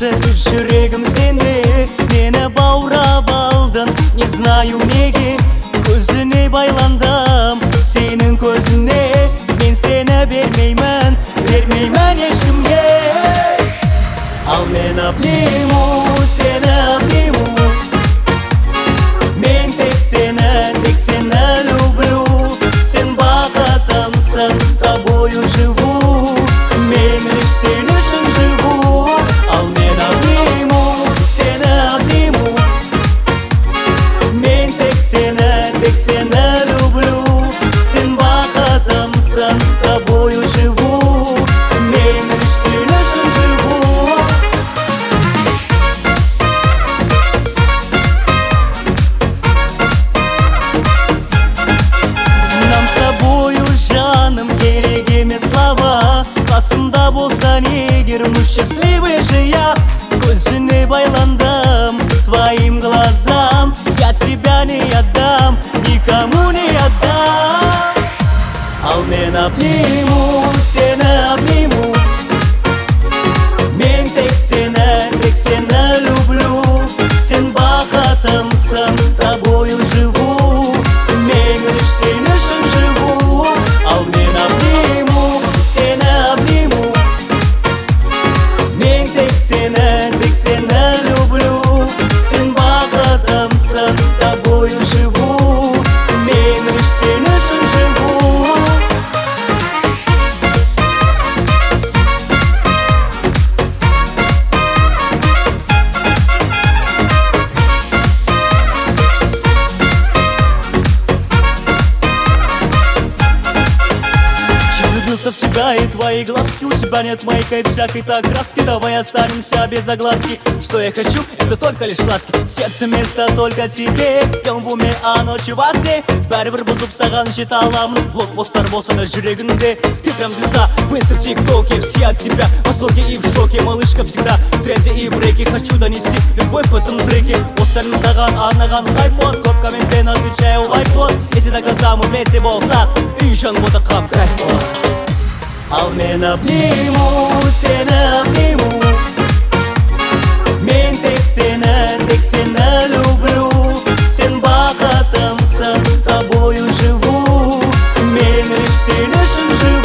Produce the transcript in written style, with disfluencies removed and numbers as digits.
Алтын жүрегім сені, мені баурап алдың. Не знаю неге көзіне байландым, сенің көзіне. Мен сені бермеймін, бермеймін ешкімге. Ал мен обниму, сені обниму. Мен тек сені люблю. Сен бақытымсың, тобою живу. Мен лишь сен үшін живу. Ал мен обниму, сені обниму. Мен тек сені люблю. Сен бақытымсың, тобою живу. Мен лишь сен үшін живу. Нам с тобою, жаным, керек емес слова. Қасымда болсаң егер, мы счастливый же я. Көзіне байландым, твоим глазам. Я тебя не отдам, никому не отдам. Ал мен обниму, сені обниму. Мен тек сені люблю. Сен бақытымсың, тобою живу. Мен лишь сен үшін живу. Ал мен обниму, сені обниму. Мен тек сені люблю. Сен бақытымсың, тобою живу. Мен лишь сен үшін живу. В тебя и твои глазки. У тебя нет моей всякой так краски. Давай останемся без огласки. Что я хочу, это только лишь ласки. В сердце место только тебе. Днем в уме, а ночью во сне. Бәрібір бұзып саған жете аламын. Блокпосттар болса да жүрегіңде. Ты прям звезда в инста, в тиктоке. Все от тебя в восторге и в шоке. Малышка всегда в тренде и в реке. Хочу донести любовь в этом треке. Осыларым саған арнаған хайп-вот. Көп комментпен отвечаю лайк-вот. Если до конца мы вместе болсақ, үй жан ботақап кайф болады. Ал мен обниму, сені обниму. Мен тек сені люблю. Сен бақытымсың, тобою живу. Мен лишь сен үшін живу.